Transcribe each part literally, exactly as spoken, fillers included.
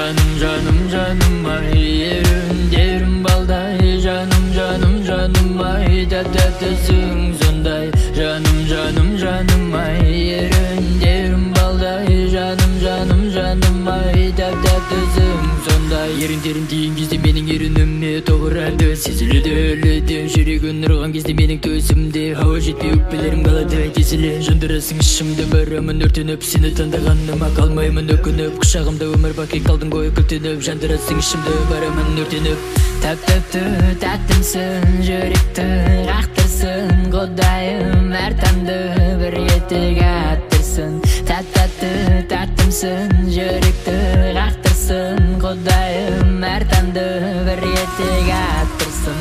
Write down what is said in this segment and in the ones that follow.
Canım canım canım ay yerim derim balday. Canım canım canım ay tatlısın sonday. Canım canım canım ay yerim derim balday. Canım canım canım ay tatlısın sonday. Yerin derin deyin gizli mening erinimne toğrады. Сезіледі өледі жүрегін ұрған кезде менің төсімде. Hava жетпей өкпелерім қалады кесіле. Жандырасың ішімді барамын өртеніп. Сені таңдағаныма қалмаймын өкініп. Құшағымда өмір бақи қалдың ғой күлтеніп. Жандырасың ішімді барамын өртеніп. Тәп-тәпті тәттімсің жүректі қақтырсын Құдайым әр таңды бір етек аттырсын. Тәп-тәпті тәттімсің жүректі қақтырсын Құдайым әр таңды бір етек аттырсын.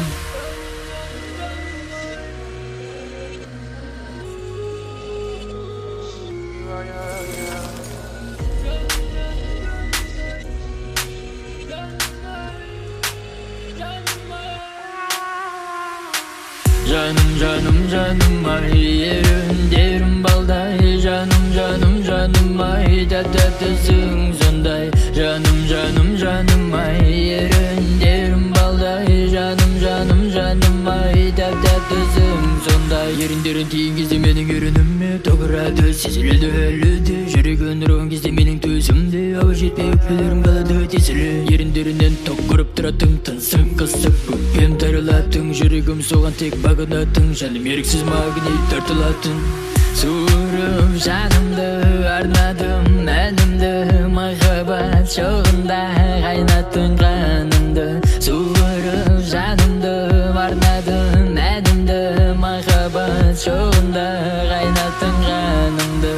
Canım canım canım ay yerim derim balday. Canım canım canım ay tatlısın sonday. Canım canım canım ay yerim derim balday. Canım canım canım ay tatlısın sonday. Yerin derin tiyin кезде менің ерінімме тоғырады. Сезіледі өледі жүрегін ұрған кезде менің төсімде. Hava жетпей өкпелерім қалады тесіле. Ерін дерінен тоқ көріп тұратың тынсың қысып өкпем тарылатын. Жүрегім соған тек бағынатын. Жаным еріксіз магнит тартылатын. Суырып жанымды арнадым әнімді. Махаббат шоғында қайнаттың қанымды. Суырып жанымды арнадым әнімді. Махаббат шоғында қайнаттың қанымды.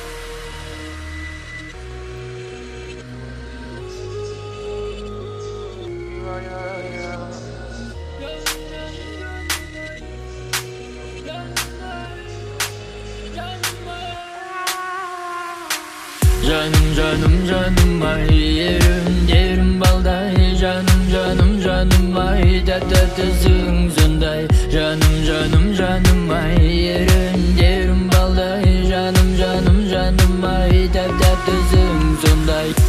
Canım canım canım ay yerim derim balday. Canım canım canım ay tatlısın sonday. Canım canım canım ay yerim derim balday. Canım canım canım ay tatlısın sonday.